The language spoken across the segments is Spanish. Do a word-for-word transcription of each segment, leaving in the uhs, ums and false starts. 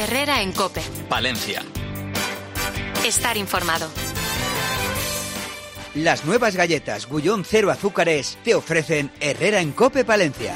Herrera en COPE. Palencia. Estar informado. Las nuevas galletas Gullón Cero Azúcares te ofrecen Herrera en COPE Palencia.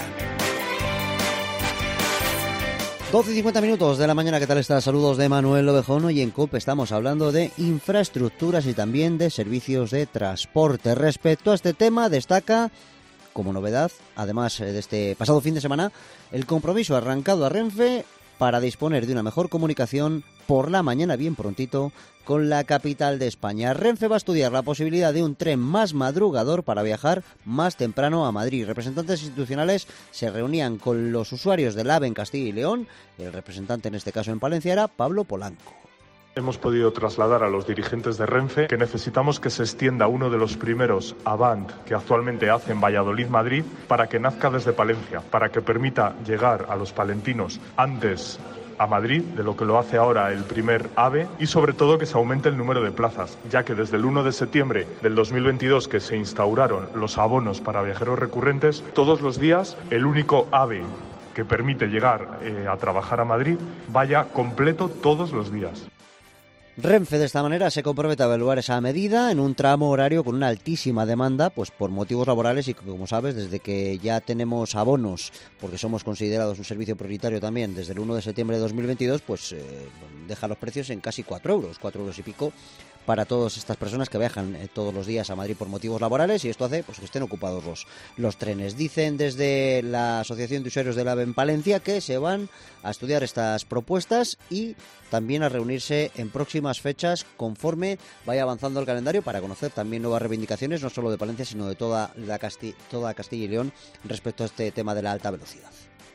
doce y cincuenta minutos de la mañana, ¿qué tal estás? Saludos de Manuel Ovejón. Hoy en COPE estamos hablando de infraestructuras y también de servicios de transporte. Respecto a este tema, destaca como novedad, además de este pasado fin de semana, el compromiso arrancado a Renfe para disponer de una mejor comunicación por la mañana bien prontito con la capital de España. Renfe va a estudiar la posibilidad de un tren más madrugador para viajar más temprano a Madrid. Representantes institucionales se reunían con los usuarios del AVE en Castilla y León. El representante en este caso en Palencia era Pablo Polanco. Hemos podido trasladar a los dirigentes de Renfe que necesitamos que se extienda uno de los primeros Avant que actualmente hace en Valladolid-Madrid para que nazca desde Palencia, para que permita llegar a los palentinos antes a Madrid de lo que lo hace ahora el primer AVE y sobre todo que se aumente el número de plazas, ya que desde el uno de septiembre del dos mil veintidós que se instauraron los abonos para viajeros recurrentes, todos los días el único AVE que permite llegar eh, a trabajar a Madrid vaya completo todos los días. Renfe de esta manera se compromete a evaluar esa medida en un tramo horario con una altísima demanda, pues por motivos laborales y como sabes, desde que ya tenemos abonos, porque somos considerados un servicio prioritario también, desde el uno de septiembre de dos mil veintidós, pues eh, deja los precios en casi cuatro euros, cuatro euros y pico para todas estas personas que viajan eh, todos los días a Madrid por motivos laborales y esto hace pues que estén ocupados los, los trenes. Dicen desde la Asociación de Usuarios del AVE en Palencia que se van a estudiar estas propuestas y también a reunirse en próximas fechas conforme vaya avanzando el calendario para conocer también nuevas reivindicaciones, no solo de Palencia, sino de toda, la Casti- toda Castilla y León respecto a este tema de la alta velocidad.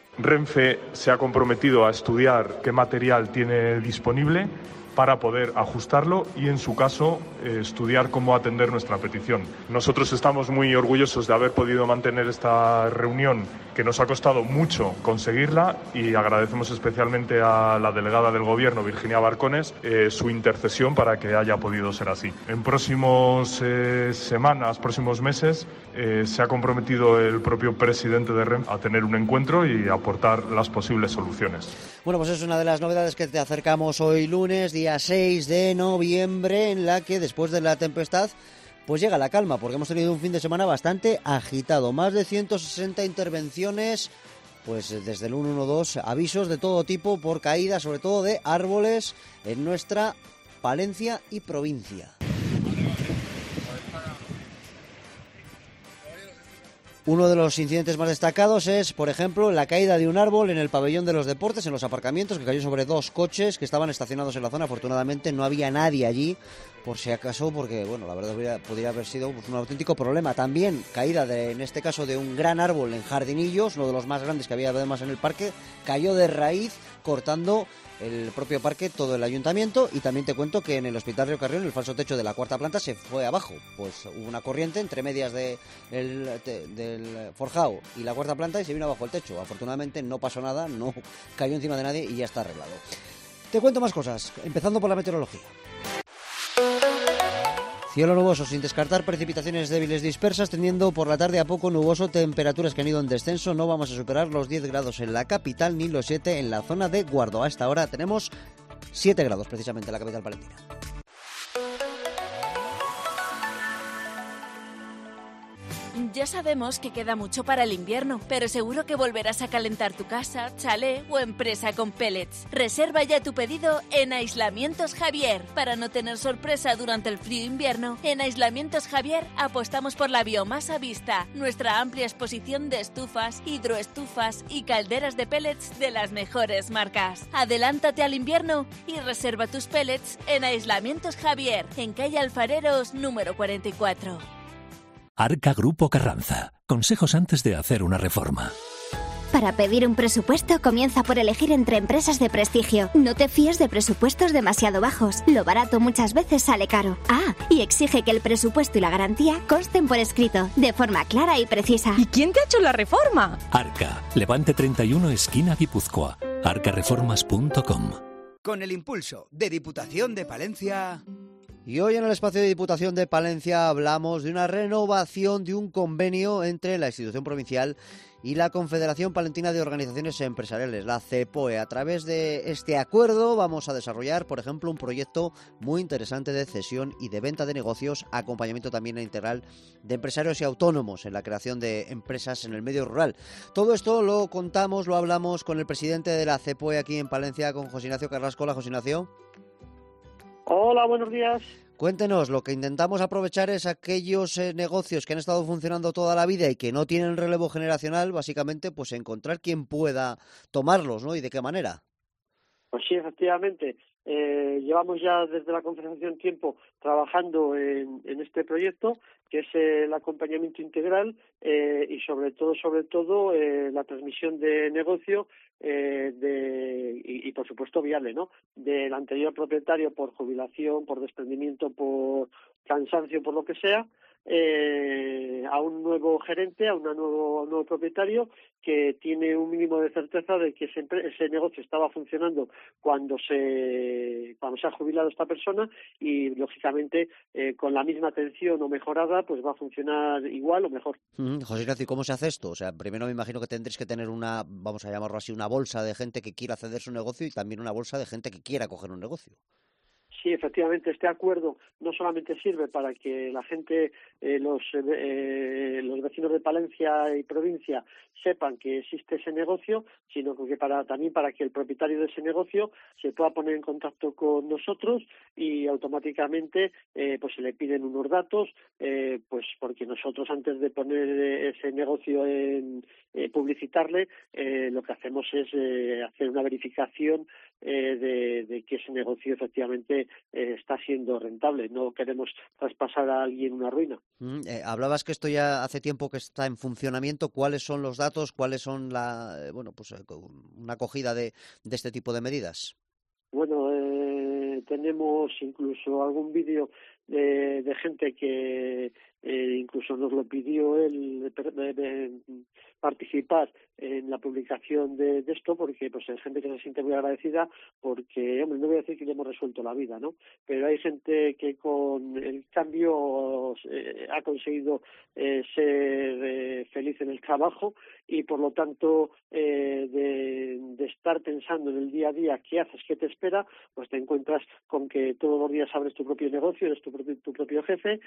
Renfe se ha comprometido a estudiar qué material tiene disponible para poder ajustarlo y, en su caso, eh, estudiar cómo atender nuestra petición. Nosotros estamos muy orgullosos de haber podido mantener esta reunión, que nos ha costado mucho conseguirla, y agradecemos especialmente a la delegada del Gobierno, Virginia Barcones, eh, su intercesión para que haya podido ser así. En próximas eh, semanas, próximos meses, eh, se ha comprometido el propio presidente de Renfe a tener un encuentro y aportar las posibles soluciones. Bueno, pues es una de las novedades que te acercamos hoy lunes, día seis de noviembre, en la que después de la tempestad pues llega la calma, porque hemos tenido un fin de semana bastante agitado, más de ciento sesenta intervenciones, pues desde el ciento doce, avisos de todo tipo por caída, sobre todo de árboles en nuestra Palencia y provincia. Uno de los incidentes más destacados es, por ejemplo, la caída de un árbol en el pabellón de los deportes, en los aparcamientos, que cayó sobre dos coches que estaban estacionados en la zona. Afortunadamente no había nadie allí, por si acaso, porque, bueno, la verdad podría, podría haber sido pues, un auténtico problema. También caída, de, en este caso, de un gran árbol en Jardinillos, uno de los más grandes que había además en el parque, cayó de raíz, cortando el propio parque, todo el ayuntamiento. Y también te cuento que en el Hospital Río Carrión el falso techo de la cuarta planta se fue abajo, pues hubo una corriente entre medias de, el, de, del forjado y la cuarta planta y se vino abajo el techo. Afortunadamente no pasó nada, no cayó encima de nadie y ya está arreglado. Te cuento más cosas, empezando por la meteorología. Cielo nuboso, sin descartar precipitaciones débiles dispersas, teniendo por la tarde a poco nuboso, temperaturas que han ido en descenso. No vamos a superar los diez grados en la capital ni los siete en la zona de Guardo. A esta hora tenemos siete grados precisamente en la capital palentina. Ya sabemos que queda mucho para el invierno, pero seguro que volverás a calentar tu casa, chalet o empresa con pellets. Reserva ya tu pedido en Aislamientos Javier. Para no tener sorpresa durante el frío invierno, en Aislamientos Javier apostamos por la biomasa vista, nuestra amplia exposición de estufas, hidroestufas y calderas de pellets de las mejores marcas. Adelántate al invierno y reserva tus pellets en Aislamientos Javier, en calle Alfareros número cuarenta y cuatro. Arca Grupo Carranza. Consejos antes de hacer una reforma. Para pedir un presupuesto, comienza por elegir entre empresas de prestigio. No te fíes de presupuestos demasiado bajos. Lo barato muchas veces sale caro. Ah, y exige que el presupuesto y la garantía consten por escrito, de forma clara y precisa. ¿Y quién te ha hecho la reforma? Arca. Levante treinta y uno, esquina Guipúzcoa. arca reformas punto com. Con el impulso de Diputación de Palencia. Y hoy en el espacio de Diputación de Palencia hablamos de una renovación de un convenio entre la institución provincial y la Confederación Palentina de Organizaciones Empresariales, la CEPOE. A través de este acuerdo vamos a desarrollar, por ejemplo, un proyecto muy interesante de cesión y de venta de negocios, acompañamiento también integral de empresarios y autónomos en la creación de empresas en el medio rural. Todo esto lo contamos, lo hablamos con el presidente de la CEPOE aquí en Palencia, con José Ignacio Carrasco. Hola, José Ignacio. Hola, buenos días. Cuéntenos, lo que intentamos aprovechar es aquellos eh, negocios que han estado funcionando toda la vida y que no tienen relevo generacional, básicamente, pues encontrar quien pueda tomarlos, ¿no? Y de qué manera. Pues sí, efectivamente. Eh, llevamos ya desde la Confederación tiempo trabajando en, en este proyecto, que es eh, el acompañamiento integral eh, y sobre todo, sobre todo, eh, la transmisión de negocio eh, de y, y, por supuesto, viable, ¿no? Del anterior propietario por jubilación, por desprendimiento, por cansancio, por lo que sea, eh, a un nuevo gerente, a un nuevo, nuevo propietario que tiene un mínimo de certeza de que ese, ese negocio estaba funcionando cuando se cuando se ha jubilado esta persona y, lógicamente, eh, con la misma atención o mejorada, pues va a funcionar igual o mejor. Mm, José Ignacio, ¿cómo se hace esto? O sea, primero me imagino que tendréis que tener una, vamos a llamarlo así, una bolsa de gente que quiera ceder su negocio y también una bolsa de gente que quiera coger un negocio. Sí, efectivamente, este acuerdo no solamente sirve para que la gente, eh, los, eh, los vecinos de Palencia y provincia sepan que existe ese negocio, sino que para, también para que el propietario de ese negocio se pueda poner en contacto con nosotros y automáticamente eh, pues se le piden unos datos, eh, pues porque nosotros, antes de poner ese negocio en eh, publicitarle, eh, lo que hacemos es eh, hacer una verificación eh, de, de que ese negocio efectivamente Eh, está siendo rentable. No queremos traspasar a alguien una ruina. Mm, eh, hablabas que esto ya hace tiempo que está en funcionamiento. ¿Cuáles son los datos? ¿Cuáles son la, eh, bueno, pues eh, una acogida de, de este tipo de medidas? Bueno, eh, tenemos incluso algún vídeo de, de gente que eh, incluso nos lo pidió él de, de participar en la publicación de, de esto, porque pues hay gente que se siente muy agradecida porque, hombre, no voy a decir que le hemos resuelto la vida, ¿no? Pero hay gente que con el cambio eh, ha conseguido eh, ser eh, feliz en el trabajo y, por lo tanto, eh, de, de estar pensando en el día a día qué haces, qué te espera, pues te encuentras con que todos los días abres tu propio negocio, eres tu propio, tu propio jefe,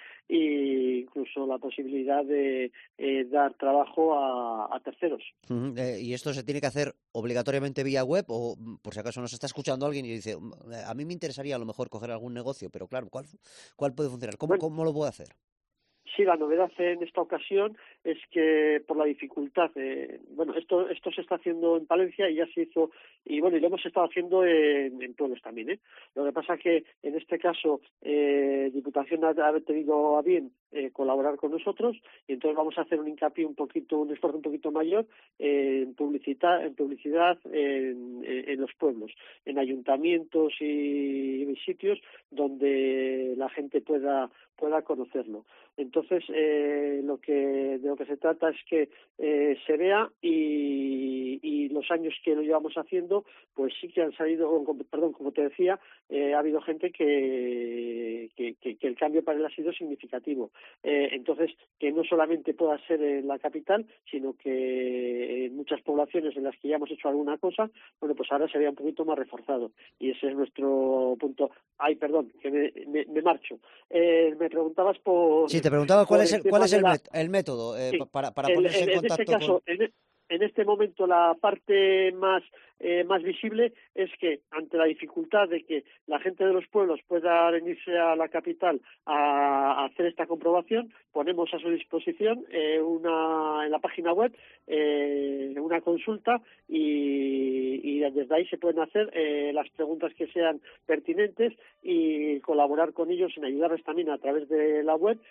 e incluso la posibilidad de eh, dar trabajo a, a terceros. Uh-huh. eh, ¿Y esto se tiene que hacer obligatoriamente vía web o, por si acaso nos está escuchando alguien y dice, a mí me interesaría a lo mejor coger algún negocio, pero claro, ¿cuál, cuál puede funcionar? ¿Cómo, bueno, ¿Cómo lo puedo hacer? Sí, la novedad en esta ocasión es que, por la dificultad, eh, bueno, esto esto se está haciendo en Palencia y ya se hizo, y bueno, y lo hemos estado haciendo en, en pueblos también, ¿eh? Lo que pasa es que en este caso eh, Diputación ha, ha tenido a bien eh, colaborar con nosotros y entonces vamos a hacer un hincapié un poquito, un esfuerzo un poquito mayor en publicidad, en publicidad en, en, en los pueblos, en ayuntamientos y, y sitios donde la gente pueda pueda conocerlo. Entonces, eh, lo que de lo que se trata es que eh, se vea y, y los años que lo llevamos haciendo, pues sí que han salido, perdón, como te decía, eh, ha habido gente que, que, que, que el cambio para él ha sido significativo. Eh, entonces, que no solamente pueda ser en la capital, sino que en muchas poblaciones en las que ya hemos hecho alguna cosa, bueno, pues ahora sería un poquito más reforzado. Y ese es nuestro punto. Ay, perdón, que me, me, me marcho. Eh, me preguntabas por... Sí, te preguntaba cuál es el, cuál es el, la... el método eh, sí, para, para el, ponerse en, en contacto este caso, con... En, en este momento la parte más eh, más visible es que, ante la dificultad de que la gente de los pueblos pueda venirse a la capital a, a hacer esta comprobación, ponemos a su disposición eh, una en la página web eh, una consulta y, y desde ahí se pueden hacer eh, las preguntas que sean pertinentes y colaborar con ellos en ayudarles también a través de la web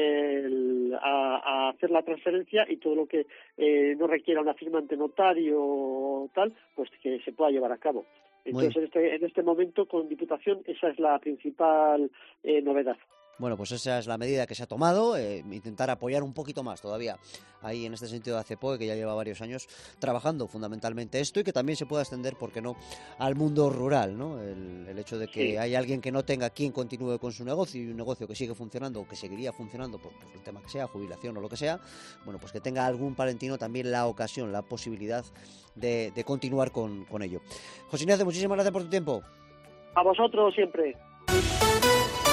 eh, a, a hacer la transferencia y todo lo que eh, no requiera una firma ante notario o tal, pues que se pueda llevar a cabo. Entonces, en este, en este momento, con Diputación, esa es la principal eh, novedad. Bueno, pues esa es la medida que se ha tomado, eh, intentar apoyar un poquito más todavía ahí en este sentido de ACEPOE, que ya lleva varios años trabajando fundamentalmente esto y que también se pueda extender, ¿por qué no?, al mundo rural, ¿no? El, el hecho de que sí. hay alguien que no tenga quien continúe con su negocio y un negocio que sigue funcionando o que seguiría funcionando por, por el tema que sea, jubilación o lo que sea, bueno, pues que tenga algún palentino también la ocasión, la posibilidad de, de continuar con, con ello. José Ignacio, muchísimas gracias por tu tiempo. A vosotros siempre.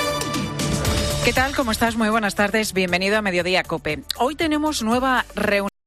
¿Qué tal? ¿Cómo estás? Muy buenas tardes. Bienvenido a Mediodía COPE. Hoy tenemos nueva reunión.